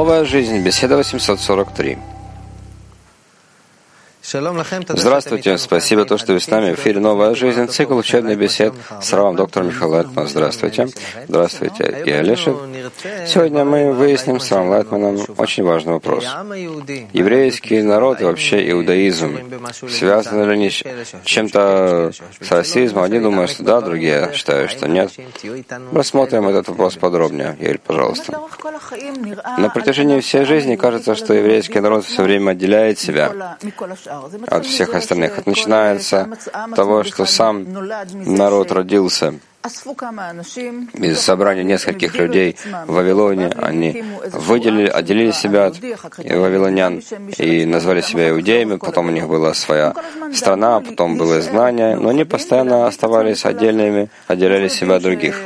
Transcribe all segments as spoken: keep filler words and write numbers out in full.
Новая жизнь. Беседа восемьсот сорок три. Здравствуйте, спасибо, то, что вы с нами. В эфире «Новая жизнь», цикл учебных бесед с равом доктором Михаилом Лайтманом. Здравствуйте. Здравствуйте, и Алеша. Сегодня мы выясним с равом Лайтманом очень важный вопрос. Еврейский народ и вообще иудаизм связаны ли они с чем-то с расизмом? Одни думают, что да, другие считают, что нет. Рассмотрим этот вопрос подробнее. Юрий, пожалуйста. На протяжении всей жизни кажется, что еврейский народ все время отделяет себя от всех остальных. Это начинается с того, что сам народ родился из собрания нескольких людей в Вавилоне. Они выделили, отделили себя от вавилонян и назвали себя иудеями. Потом у них была своя страна, потом было знание, но они постоянно оставались отдельными, отделяли себя от других.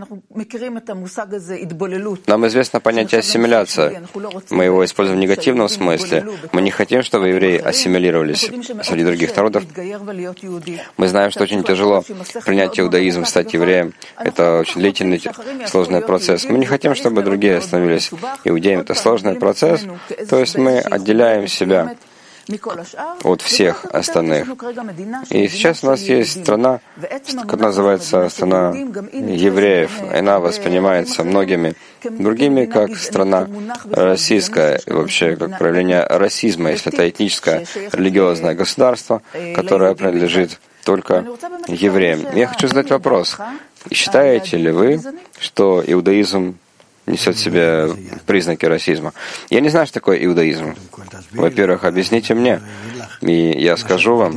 Нам известно понятие ассимиляция. Мы его используем в негативном смысле. Мы не хотим, чтобы евреи ассимилировались среди других народов. Мы знаем, что очень тяжело принять иудаизм, стать евреем. Это очень длительный, сложный процесс. Мы не хотим, чтобы другие становились иудеями. Это сложный процесс. То есть мы отделяем себя от всех остальных. И сейчас у нас есть страна, которая называется страна евреев. Она воспринимается многими другими как страна российская, и вообще как проявление расизма, если это этническое религиозное государство, которое принадлежит только евреям. Я хочу задать вопрос. Считаете ли вы, что иудаизм несет в себе признаки расизма? Я не знаю, что такое иудаизм. Во-первых, объясните мне, и я скажу вам,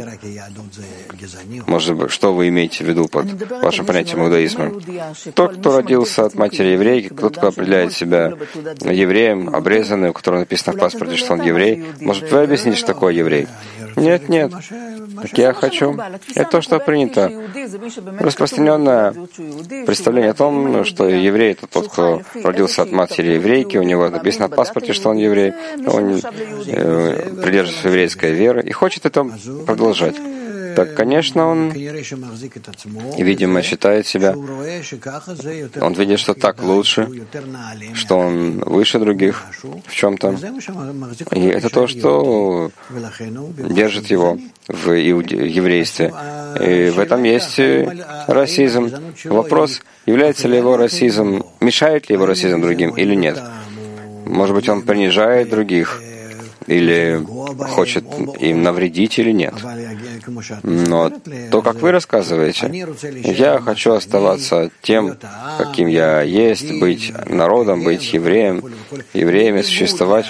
может быть, что вы имеете в виду под вашим понятием иудаизма. Тот, кто родился от матери еврейки, тот, кто определяет себя евреем, обрезанный, у которого написано в паспорте, что он еврей, может, вы объясните, что такое еврей? Нет, нет. Так я хочу. Это то, что принято. Распространенное представление о том, что еврей — это тот, кто родился от матери еврейки, у него написано в паспорте, что он еврей, он э, придерживается еврейской веры и хочет это продолжать. Так, конечно, он, видимо, считает себя, он видит, что так лучше, что он выше других в чем-то. И это то, что держит его в еврействе. И в этом есть расизм. Вопрос, является ли его расизм, мешает ли его расизм другим или нет. Может быть, он принижает других, или хочет им навредить, или нет. Но то, как вы рассказываете, я хочу оставаться тем, каким я есть, быть народом, быть евреем, евреями существовать,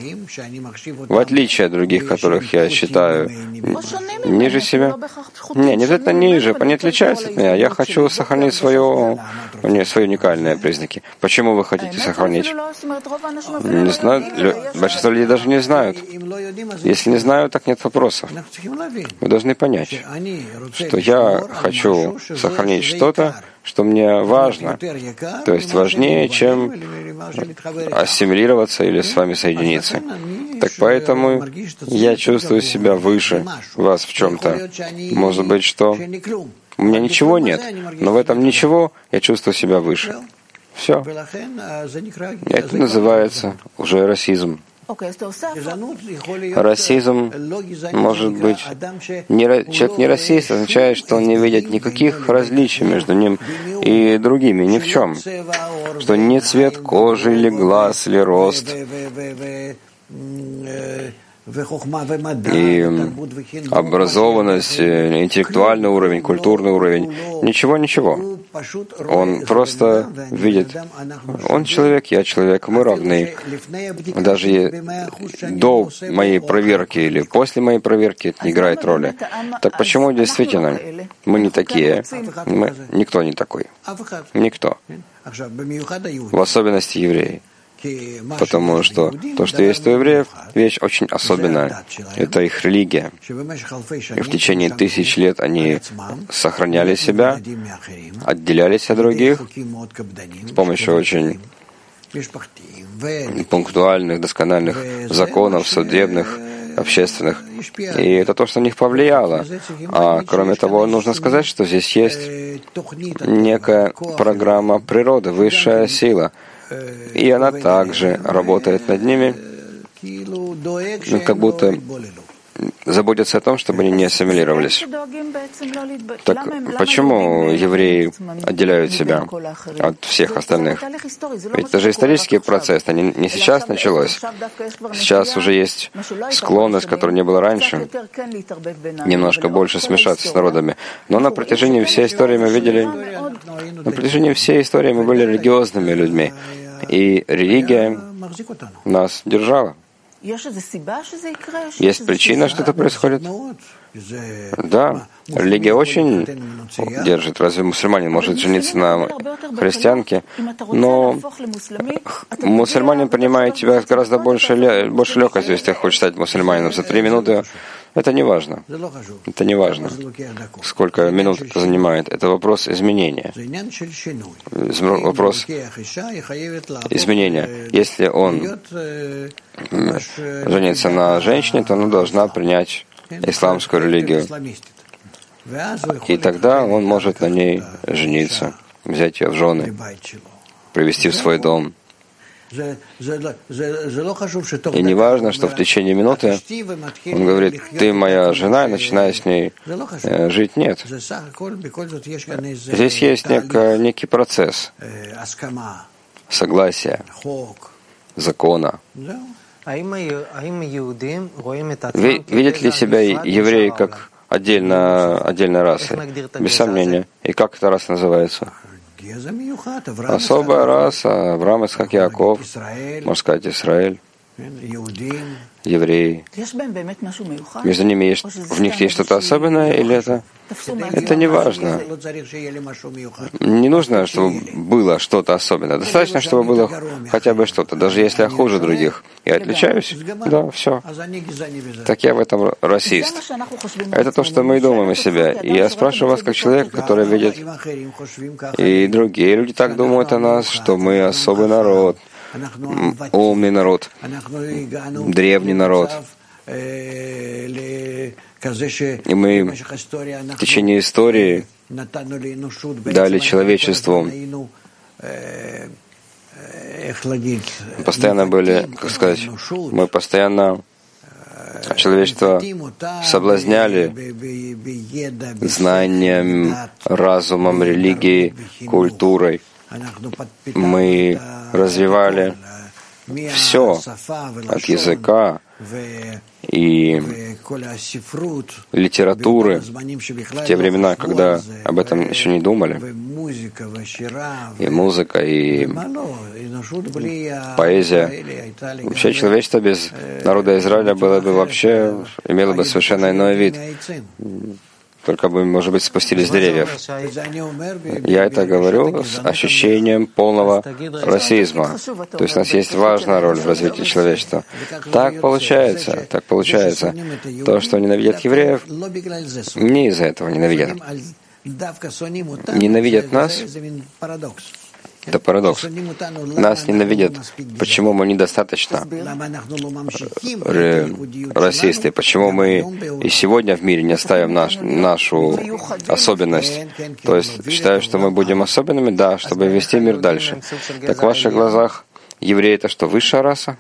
в отличие от других, которых я считаю ниже себя. Не, не это ниже, они отличаются от меня. Я хочу сохранить свое, свои уникальные признаки. Почему вы хотите сохранить? Не знаю, большинство людей даже не знают. Если не знаю, так нет вопросов. Вы должны понять, что я хочу сохранить что-то, что мне важно, то есть важнее, чем ассимилироваться или с вами соединиться. Так поэтому я чувствую себя выше вас в чем-то. Может быть, что у меня ничего нет, но в этом ничего я чувствую себя выше. Все. Это называется уже расизм. Расизм, может быть, не, человек не расист, означает, что он не видит никаких различий между ним и другими, ни в чем. Что не цвет кожи, или глаз, или рост, и образованность, интеллектуальный уровень, культурный уровень. Ничего, ничего. Он просто видит, он человек, я человек, мы равны. Даже до моей проверки или после моей проверки это не играет роли. Так почему действительно мы не такие? Мы, никто не такой. Никто. В особенности евреи. Потому что то, что есть у евреев, вещь очень особенная. Это их религия. И в течение тысяч лет они сохраняли себя, отделялись от других с помощью очень пунктуальных, доскональных законов, судебных, общественных. И это то, что на них повлияло. А кроме того, нужно сказать, что здесь есть некая программа природы, высшая сила, И она также работает над ними, ну, как будто заботится о том, чтобы они не ассимилировались. Так почему евреи отделяют себя от всех остальных? Ведь это же исторический процесс, это не, не сейчас началось. Сейчас уже есть склонность, которой не было раньше, немножко больше смешаться с народами. Но на протяжении всей истории мы видели, на протяжении всей истории мы были религиозными людьми, и религия нас держала. Есть причина, что это происходит? Да, религия очень держит. Разве мусульманин может жениться на христианке? Но мусульманин принимает тебя с гораздо больше, больше легкостью, если ты хочешь стать мусульманином. За три минуты это не важно. Это не важно, сколько минут это занимает. Это вопрос изменения. Вопрос изменения. Если он женится на женщине, то она должна принять исламскую религию. И тогда он может на ней жениться, взять ее в жены, привести в свой дом. И не важно, что в течение минуты он говорит: «Ты моя жена», и начинает с ней э, жить. Нет. Здесь есть нек- некий процесс согласия, закона. Видят ли себя евреи как отдельно, отдельной расой? Без сомнения. И как эта раса называется? Особая раса, Авраам, Ицхак, Яаков, можно сказать, Израиль, евреи. Между ними есть, в них есть что-то особенное, или это? Это не важно. Не нужно, чтобы было что-то особенное. Достаточно, чтобы было хотя бы что-то, даже если я хуже других. Я отличаюсь? Да, все. Так я в этом расист. Это то, что мы думаем о себе. И я спрашиваю вас, как человек, который видит, и другие люди так думают о нас, что мы особый народ, умный народ, древний народ. И мы в течение истории дали человечеству, постоянно были, как сказать, мы постоянно человечество соблазняли знанием, разумом, религией, культурой. Мы развивали все от языка и литературы в те времена, когда об этом еще не думали. И музыка, и поэзия. Вообще человечество без народа Израиля было бы вообще, имело бы совершенно иной вид. Только бы, может быть, спустились с деревьев. Я это говорю с ощущением полного расизма. То есть у нас есть важная роль в развитии человечества. Так получается, так получается. То, что ненавидят евреев, не из-за этого ненавидят. Ненавидят нас. Это парадокс. Нас ненавидят. Почему мы недостаточно расисты? Почему мы и сегодня в мире не оставим наш, нашу особенность? То есть считаю, что мы будем особенными, да, чтобы вести мир дальше. Так в ваших глазах евреи — это что, высшая раса?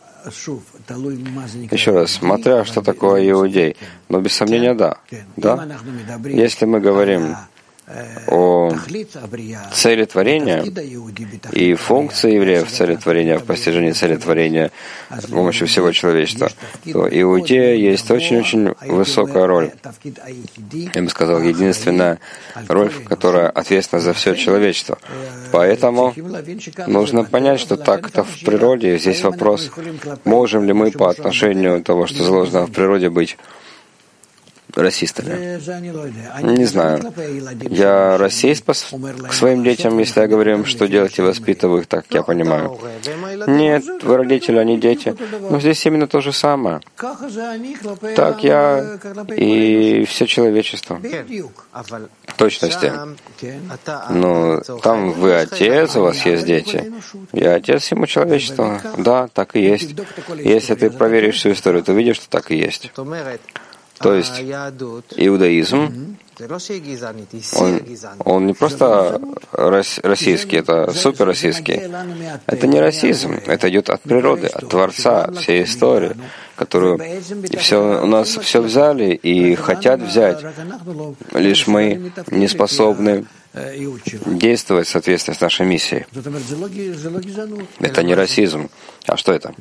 Еще раз, смотря что такое иудей. Но без сомнения, да. Да? Если мы говорим о цели творения и функции евреев в цели творения, в постижении цели творения с помощью всего человечества, то иудея есть очень-очень высокая роль. Я бы сказал, единственная роль, которая ответственна за все человечество. Поэтому нужно понять, что так-то в природе. Здесь вопрос, можем ли мы по отношению того, что заложено в природе, быть расистами. Не знаю. Я расист к своим детям, если я говорю им, что делать, и воспитываю их, так я понимаю. Нет, вы родители, они дети. Но здесь именно то же самое. Так я и все человечество. В точности. Но там вы отец, у вас есть дети. Я отец всему человечеству. Да, так и есть. Если ты проверишь всю историю, ты увидишь, что так и есть. То есть иудаизм Он, он не просто российский, это суперроссийский. Это не расизм, это идет от природы, от Творца, от всей истории, которую все, у нас все взяли и хотят взять. Лишь мы не способны действовать в соответствии с нашей миссией. Это не расизм. А что это?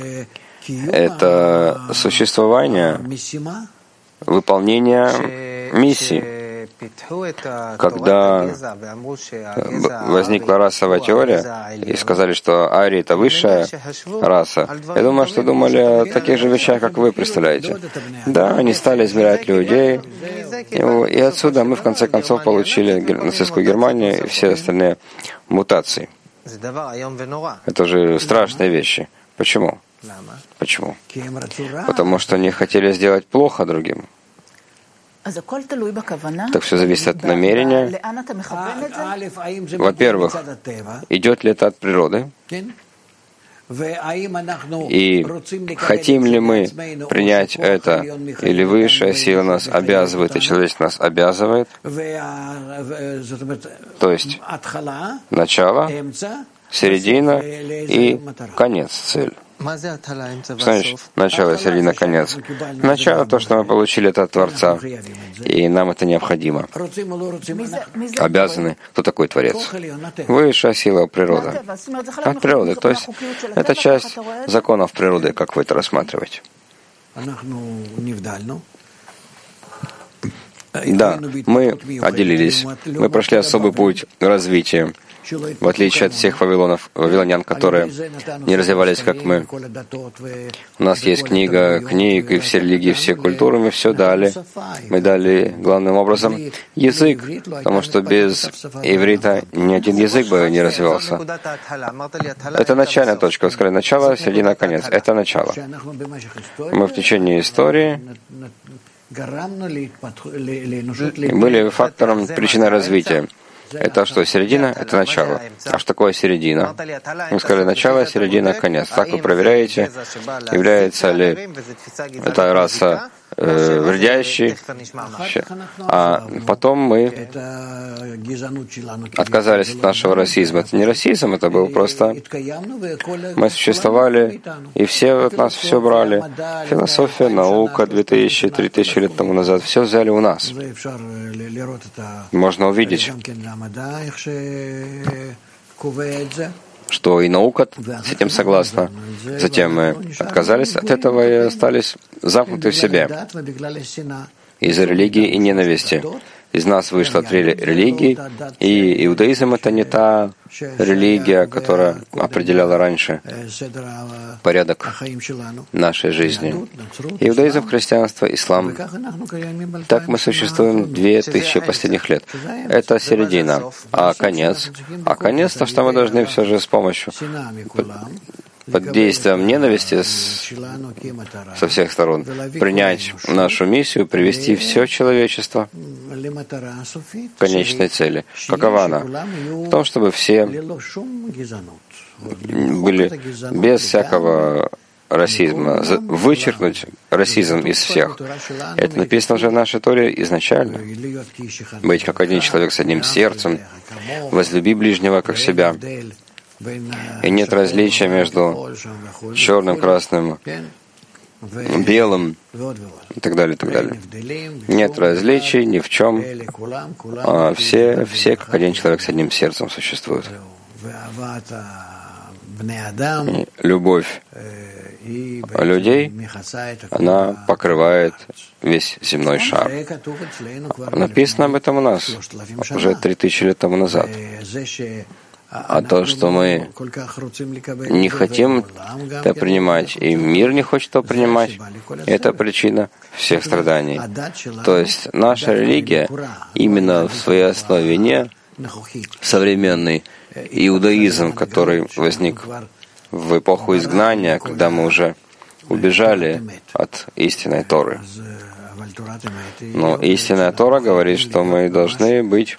Это существование, выполнение миссии. Когда возникла расовая теория и сказали, что арии — это высшая раса, я думаю, что думали о таких же вещах, как вы представляете. Да, они стали измерять людей, и отсюда мы в конце концов получили нацистскую Германию и все остальные мутации. Это же страшные вещи. Почему? Почему? Потому что они хотели сделать плохо другим. Так все зависит от намерения. Во-первых, идет ли это от природы? И хотим ли мы принять это, или высшая сила нас обязывает, и человечество нас обязывает? То есть начало, середина и конец, цель. Что значит начало, середина, конец? Начало — то, что мы получили это от Творца, и нам это необходимо. Обязаны. Кто такой Творец? Высшая сила природы. От природы. То есть это часть законов природы, как вы это рассматриваете. Да, мы отделились. Мы прошли особый путь развития. В отличие от всех вавилонов, вавилонян, которые не развивались, как мы. У нас есть книга книг, и все религии, все культуры, мы все дали. Мы дали, главным образом, язык, потому что без иврита ни один язык бы не развивался. Это начальная точка. Вы сказали, начало, середина, конец. Это начало. Мы в течение истории были фактором, причиной развития. Это что, середина? Это начало. А что такое середина? Мы сказали, начало, середина, конец. Так вы проверяете, является ли эта раса э, вредящей. А потом мы отказались от нашего расизма. Это не расизм, это был просто... Мы существовали, и все от нас все брали. Философия, наука две тысячи, три тысячи лет тому назад. Все взяли у нас. Можно увидеть, что и наука с этим согласна. Затем мы отказались от этого и остались замкнуты в себе из-за религии и ненависти. Из нас вышло три религии, и иудаизм — это не та религия, которая определяла раньше порядок нашей жизни. Иудаизм, христианство, ислам. Так мы существуем две тысячи последних лет. Это середина. А конец? А конец — то, что мы должны все же с помощью, под действием ненависти с, со всех сторон принять нашу миссию, привести все человечество к конечной цели. Какова она? В том, чтобы все были без всякого расизма, вычеркнуть расизм из всех. Это написано уже в нашей Торе изначально. Быть как один человек с одним сердцем, возлюби ближнего как себя. И нет различия между черным, красным, белым и так далее, и так далее. Нет различий ни в чем. А все, все как один человек с одним сердцем существуют. И любовь людей, она покрывает весь земной шар. Написано об этом у нас уже три тысячи лет тому назад. А то, что мы не хотим это принимать, и мир не хочет это принимать, это причина всех страданий. То есть наша религия именно в своей основе не современный иудаизм, который возник в эпоху изгнания, когда мы уже убежали от истинной Торы. Но истинная Тора говорит, что мы должны быть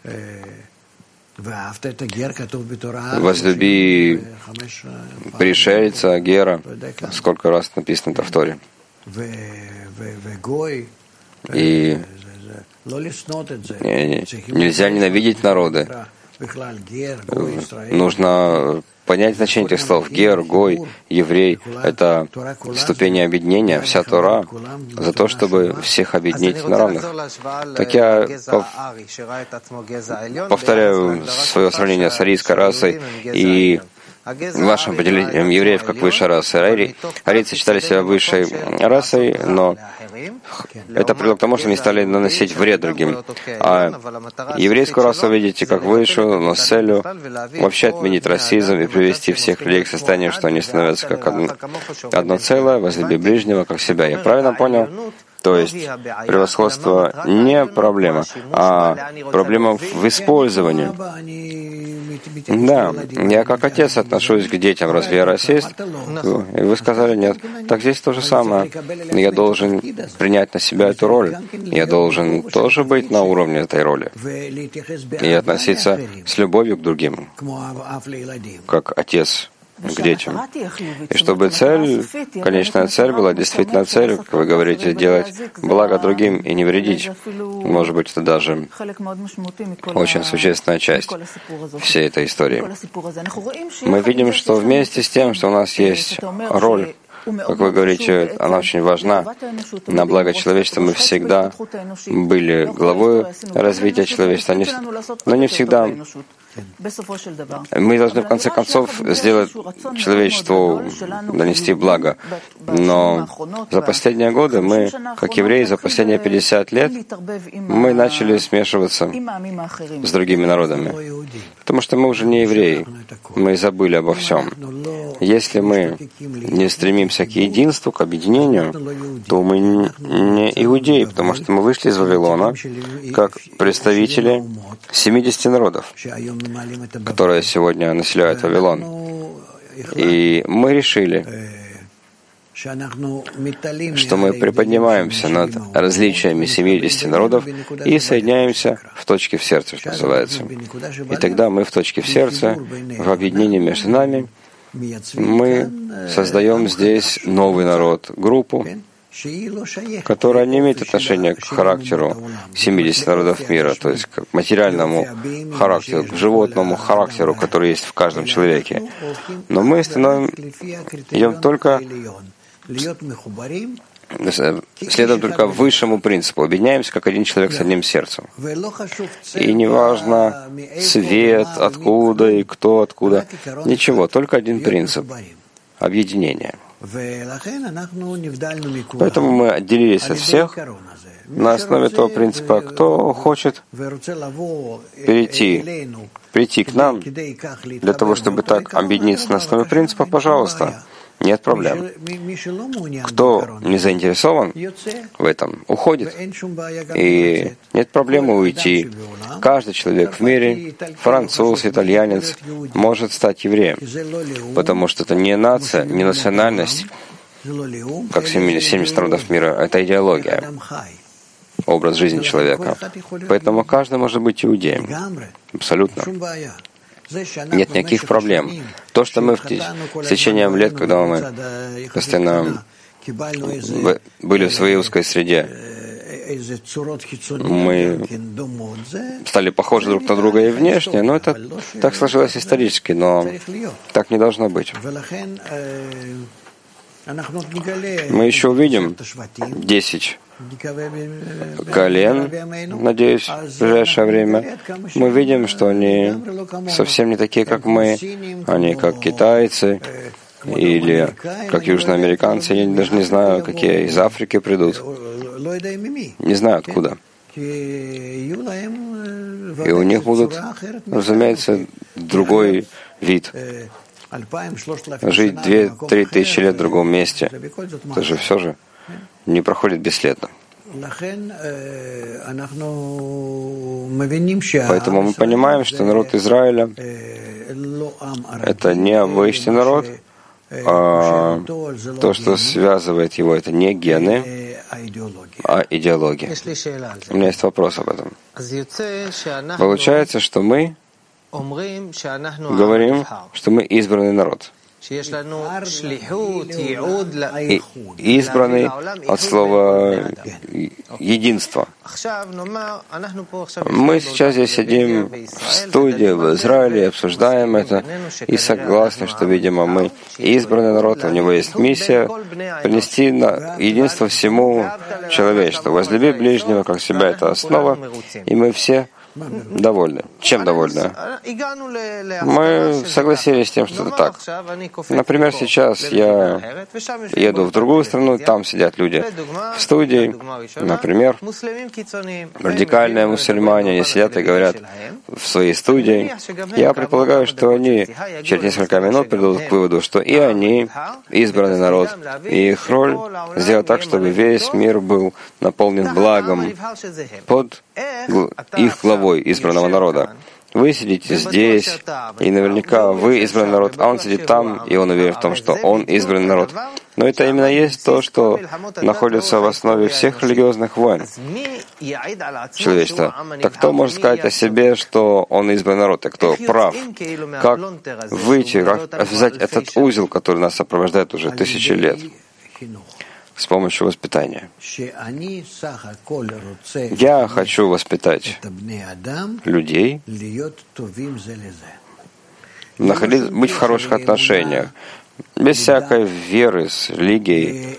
возлюби пришельца, гера. Сколько раз написано это в Торе. И Нельзя ненавидеть народы. Нужно понять значение этих слов. Гер, Гой, Еврей — это ступени объединения, вся Тора за то, чтобы всех объединить на равных. Так я повторяю свое сравнение с арийской расой и вашим определением евреев как высшей расы. Арийцы считали себя высшей расой, но это привело к тому, что они стали наносить вред другим. А еврейскую расу видите как высшую, но с целью вообще отменить расизм и привести всех людей к состоянию, что они становятся как одно, одно целое, возлюби ближнего, как себя. Я правильно понял? То есть превосходство не проблема, а проблема в использовании. Да, я как отец отношусь к детям. Разве я расист? И вы сказали нет. Так здесь то же самое. Я должен принять на себя эту роль. Я должен тоже быть на уровне этой роли. И относиться с любовью к другим, как отец к детям. И чтобы цель, конечная цель была действительно целью, как вы говорите, делать благо другим и не вредить. Может быть, это даже очень существенная часть всей этой истории. Мы видим, что вместе с тем, что у нас есть роль, как вы говорите, она очень важна. На благо человечества мы всегда были главой развития человечества, но не всегда. Мы должны в конце концов сделать человечеству, донести благо. Но за последние годы мы, как евреи, за последние пятьдесят лет, мы начали смешиваться с другими народами. Потому что мы уже не евреи. Мы забыли обо всем. Если мы не стремимся к единству, к объединению, то мы не иудеи, потому что мы вышли из Вавилона как представители семидесяти народов, которые сегодня населяют Вавилон. И мы решили, что мы приподнимаемся над различиями семидесяти народов и соединяемся в точке в сердце, что называется. И тогда мы в точке в сердце, в объединении между нами, мы создаем здесь новый народ, группу, которая не имеет отношения к характеру семидесяти народов мира, то есть к материальному характеру, к животному характеру, который есть в каждом человеке. Но мы становим, идем только, следуем только высшему принципу, объединяемся как один человек с одним сердцем. И неважно цвет, откуда и кто откуда, ничего, только один принцип — объединение. Поэтому мы отделились от всех на основе того принципа, кто хочет перейти, прийти к нам для того, чтобы так объединиться на основе принципа, пожалуйста, нет проблем. Кто не заинтересован в этом, уходит. И нет проблемы уйти. Каждый человек в мире, француз, итальянец, может стать евреем. Потому что это не нация, не национальность, как семьдесят народов мира, это идеология, образ жизни человека. Поэтому каждый может быть иудеем. Абсолютно. Нет никаких проблем. То, что мы в течение лет, когда мы постоянно были в своей узкой среде, мы стали похожи друг на друга и внешне, но это так сложилось исторически, но так не должно быть. Мы еще увидим десять колен, надеюсь, в ближайшее время. Мы видим, что они совсем не такие, как мы. Они как китайцы или как южноамериканцы. Я даже не знаю, какие из Африки придут. Не знаю откуда. И у них будут, разумеется, другой вид. Жить две-три тысячи лет в другом месте. Это же все же не проходит бесследно. Поэтому мы понимаем, что народ Израиля — это не обычный народ, а то, что связывает его, это не гены, а идеология. У меня есть вопрос об этом. Получается, что мы говорим, что мы избранный народ, И избранный от слова единство. Мы сейчас здесь сидим в студии в Израиле, обсуждаем это и согласны, что, видимо, мы избранный народ, у него есть миссия принести на единство всему человечеству. Возлюби ближнего как себя — это основа, и мы все довольны. Чем довольны? Мы согласились с тем, что это так. Например, сейчас я еду в другую страну, там сидят люди в студии, например, радикальные мусульмане, они сидят и говорят в своей студии. Я предполагаю, что они через несколько минут придут к выводу, что и они избранный народ, и их роль сделать так, чтобы весь мир был наполнен благом под их главой избранного народа. Вы сидите здесь, и наверняка вы избранный народ, а он сидит там, и он уверен в том, что он избранный народ. Но это именно есть то, что находится в основе всех религиозных войн человечества. Так кто может сказать о себе, что он избранный народ, и кто прав? Как выйти, как связать этот узел, который нас сопровождает уже тысячи лет? С помощью воспитания. Я хочу воспитать людей, находить, быть в хороших отношениях, без всякой веры, с религией,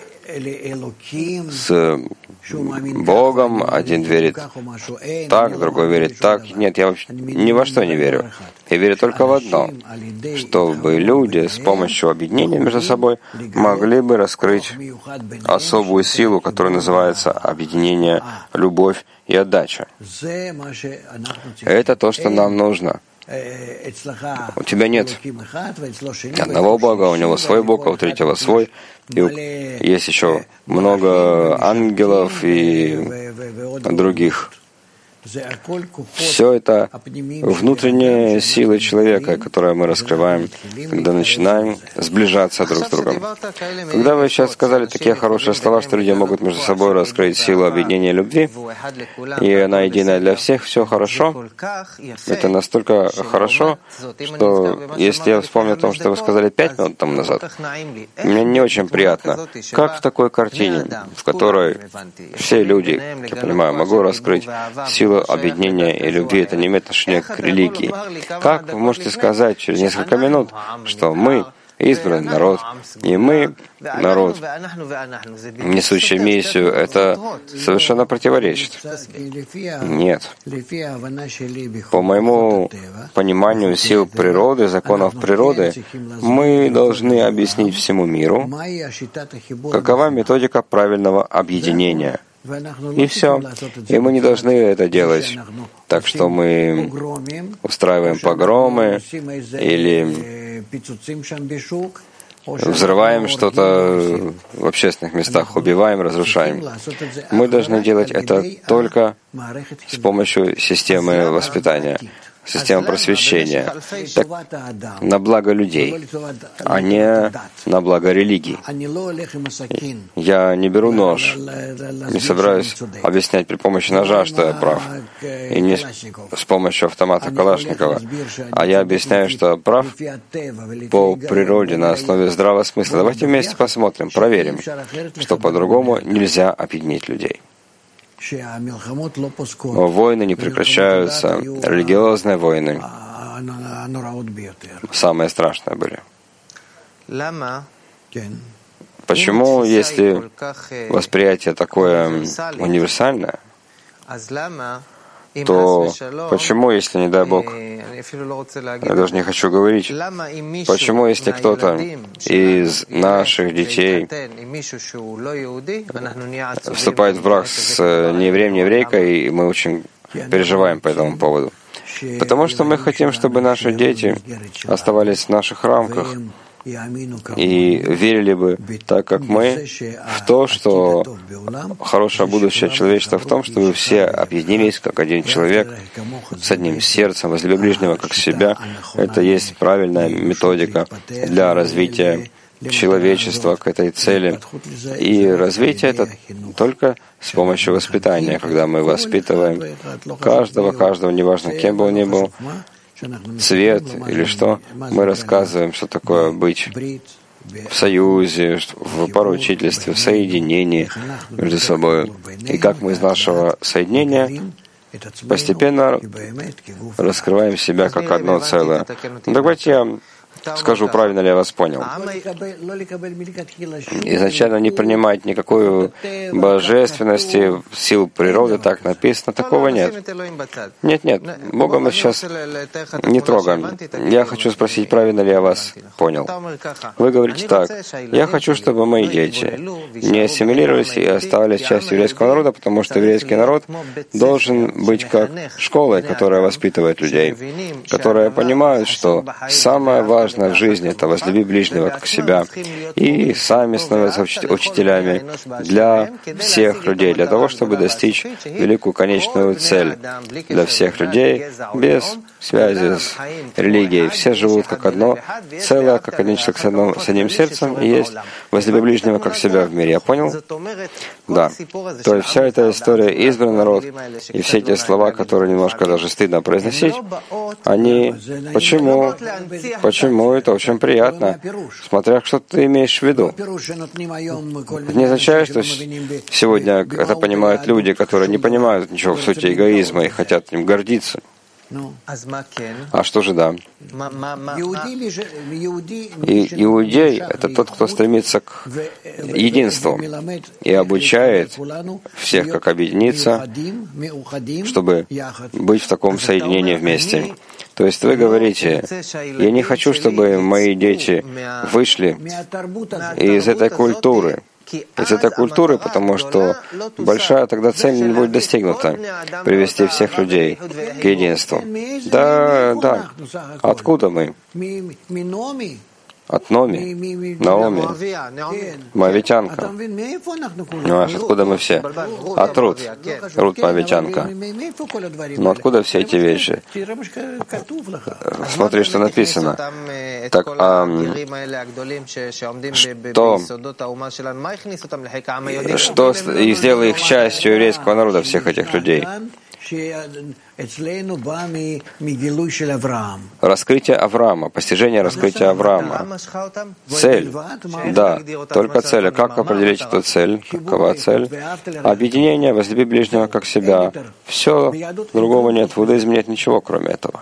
с Богом. Один верит так, другой верит так. Нет, я вообще ни во что не верю. Я верю только в одно, чтобы люди с помощью объединения между собой могли бы раскрыть особую силу, которая называется объединение, любовь и отдача. Это то, что нам нужно. У тебя нет одного Бога, у него свой Бог, а у третьего свой. И есть еще много ангелов и других. Все это внутренние силы человека, которые мы раскрываем, когда начинаем сближаться друг с другом. Когда вы сейчас сказали такие хорошие слова, что люди могут между собой раскрыть силу объединения любви, и она единая для всех, все хорошо, это настолько хорошо, что если я вспомню о том, что вы сказали пять минут тому назад, мне не очень приятно. Как в такой картине, в которой все люди, я понимаю, могу раскрыть силу объединения и любви, это не имеет отношения к религии. Как вы можете сказать через несколько минут, что мы избранный народ, и мы народ, несущий миссию, это совершенно противоречит? Нет. По моему пониманию сил природы, законов природы, мы должны объяснить всему миру, какова методика правильного объединения. И все. И мы не должны это делать. Так что мы устраиваем погромы или взрываем что-то в общественных местах, убиваем, разрушаем. Мы должны делать это только с помощью системы воспитания, система просвещения, так, на благо людей, а не на благо религии. Я не беру нож, не собираюсь объяснять при помощи ножа, что я прав, и не с помощью автомата Калашникова, а я объясняю, что я прав по природе, на основе здравого смысла. Давайте вместе посмотрим, проверим, что по-другому нельзя объединить людей. Войны не прекращаются, религиозные войны самые страшные были. Почему, если восприятие такое универсальное, то почему, если, не дай Бог, я даже не хочу говорить, почему, если кто-то из наших детей вступает в брак с неевреем, нееврейкой, и мы очень переживаем по этому поводу? Потому что мы хотим, чтобы наши дети оставались в наших рамках и верили бы, так как мы, в то, что хорошее будущее человечества в том, чтобы все объединились как один человек, с одним сердцем, возлюби ближнего как себя. Это есть правильная методика для развития человечества к этой цели. И развитие это только с помощью воспитания, когда мы воспитываем каждого, каждого, неважно, кем бы он ни был, цвет или что. Мы рассказываем, что такое быть в союзе, в поручительстве, в соединении между собой. И как мы из нашего соединения постепенно раскрываем себя как одно целое. Ну, давайте я скажу, правильно ли я вас понял. Изначально не принимать никакой божественности, сил природы, так написано, такого нет. Нет, нет, Бога мы сейчас не трогаем. Я хочу спросить, правильно ли я вас понял. Вы говорите так: я хочу, чтобы мои дети не ассимилировались и оставались частью еврейского народа, потому что еврейский народ должен быть как школой, которая воспитывает людей, которая понимает, что самое важное в жизни — это возлюби ближнего как себя, и сами становятся учителями для всех людей, для того, чтобы достичь великую конечную цель для всех людей без связи с религией. Все живут как одно целое, как один человек с, одном, с одним сердцем, и есть возлюби ближнего как себя в мире. Я понял? Да. То есть вся эта история, избранный народ, и все эти слова, которые немножко даже стыдно произносить, они... Почему? Почему? Это очень приятно, смотря что ты имеешь в виду. Это не означает, что сегодня это понимают люди, которые не понимают ничего в сути эгоизма и хотят им гордиться. А что же да? И иудей — это тот, кто стремится к единству и обучает всех, как объединиться, чтобы быть в таком соединении вместе. То есть вы говорите: я не хочу, чтобы мои дети вышли из этой культуры, из этой культуры, потому что большая тогда цель не будет достигнута — привести всех людей к единству. Да, да. Откуда мы? От Номи, Наоми, Моавитянка. Понимаешь, откуда мы все? От Рут. Рут Моавитянка. Но откуда все эти вещи? Смотри, что написано. Так, а что, что и сделало их частью еврейского народа, всех этих людей? Раскрытие Авраама, постижение раскрытия Авраама. Цель. Да, только цель. А как определить эту цель? Какова цель? Объединение, возлюби ближнего как себя. Все, другого нет. В иудаизме нет ничего, кроме этого.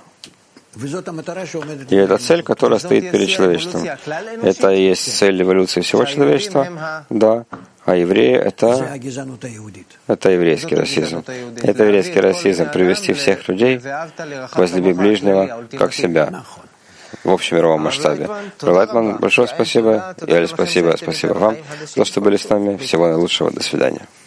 И это цель, которая стоит перед человечеством. Это и есть цель эволюции всего человечества. Да. А евреи — это, это еврейский расизм. Это еврейский расизм — привести всех людей к возлюби ближнего как себя в общемировом масштабе. Лайтман, большое спасибо. Яли, спасибо. Спасибо вам за то, что были с нами. Всего наилучшего. До свидания.